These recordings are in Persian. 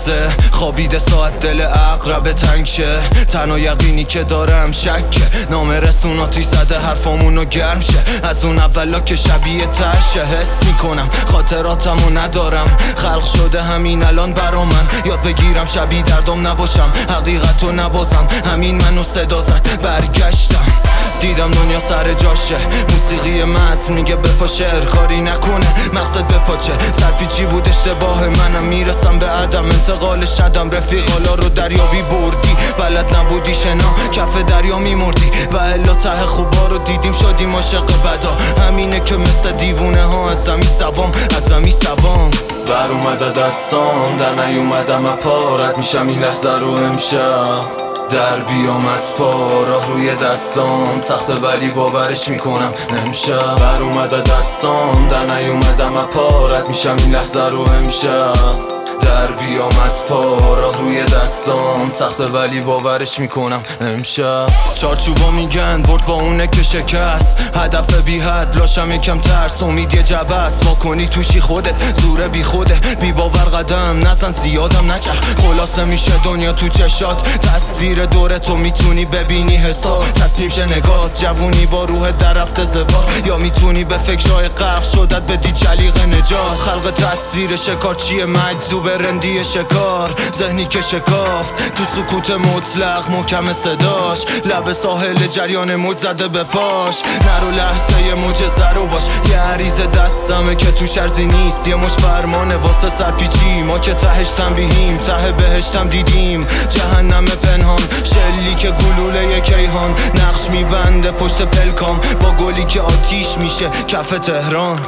لحظه خوابیده ساعت دل عقرب تنگ شه. تنها یقینی که دارم شکه نام رسوناتی زده حرفامونو گرم شه. از اون اولا که شبیه ترشه حس میکنم خاطراتمو ندارم. خلق شده همین الان برا من یاد بگیرم شبیه دردم نباشم حقیقتو نبازم. همین منو صدا زد برگشتم دیدم دنیا سر جاشه. موسیقی متن میگه بپا شعر کاری نکنه مقصد بپاچه. سرپیچی بود اشتباه منم میرسم به عدم انتقال شدم. رفیق حالا رو دریابی بردی بلد نبودی شنا کف دریا میمردی و الا ته خوبا رو دیدیم شدیم عاشق بدا. همینه که مثل دیوونه ها از زمی سوام بر اومده دستام در نیومدم اپارت میشم این لحظه رو امشب در بیام از پا. راه روی دستام سخته ولی باورش میکنم امشب. بر اومده دستام در نیومدم اپارت میشم این لحظه رو امشب در بیام از پا. راه روی دستام سخته ولی باورش میکنم امشب. چارچوبا میگن برد با اونه که شکست. هدف بی حد لاشم یکم ترس امید یه جبه است. واکنی توشی خودت زوره بی خوده بی باور قدم نزن زیادم نچه. خلاصه میشه دنیا تو چشات تصویر دوره تو میتونی ببینی حساب. تصمیم شه نگاه جوونی با روح در رفته زوار یا میتونی به فکرهای غرق شدت بدی جلیق نجات. خلق تصویر شکارچی مجذوب رندی شکار ذهنی که شکافت تو سکوت مطلق محکم صداش. لب ساحل جریان موج زده به پاش نرو لحظه معجزه رو باش. یه عریض دستمه که توش ارزی نیست یه مش فرمانه واسه سرپیچی. ما که تهش تنبیهیم ته بهشتم دیدیم جهنم پنهان شلی که گلوله کیهان نقش میبنده پشت پلکام با گلی که آتیش میشه کف تهران.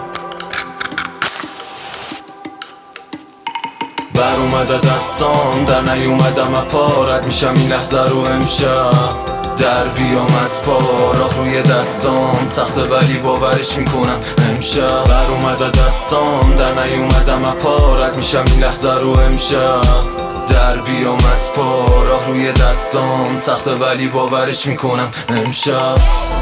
بر اومده دستان در نیومدم اپارت میشم این لحظه رو امشب در بیام از پا. راه روی دستام سخته ولی باورش میکنم امشب. بر اومده دستان در نیومدم اپارت میشم این لحظه رو امشب در بیام از پا. راه روی دستام سخته ولی باورش میکنم امشب.